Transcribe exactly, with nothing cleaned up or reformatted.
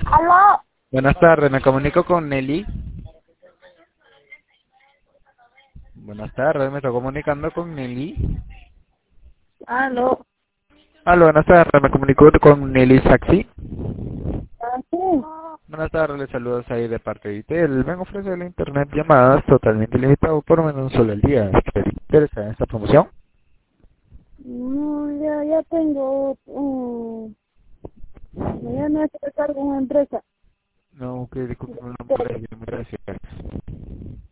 Aló, Buenas tardes, me comunico con Nelly. Buenas tardes, me estoy comunicando con Nelly. aló. Aló, buenas tardes, me comunico con Nelly Saxi. Ah, sí. Buenas tardes, les saludos ahí de parte de Itel. Vengo a ofrecer la internet llamadas totalmente limitado por menos un solo al día. ¿Estaría interesada en esta promoción? No, ya, ya tengo, um, ya me hace cargo una empresa. No, que disculpe, no puedo decir, gracias.